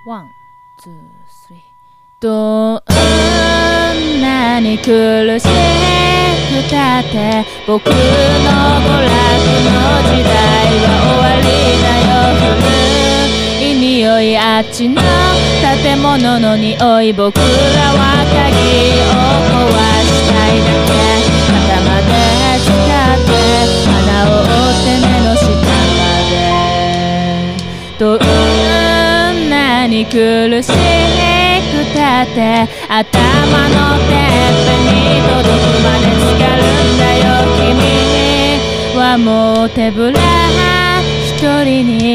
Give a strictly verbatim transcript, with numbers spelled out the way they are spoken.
ワン、ツー、スリー。どんなに苦しくたって僕の娯楽の時代は終わりだよ。古い匂い、あっちの建物の匂い、僕らは鍵を壊したいだけ。肩まで使って鼻を折って目の下まで。どんなに苦しくたって頭のてっぺんに届くまで浸かるんだよ。君にはもう手ぶら一人に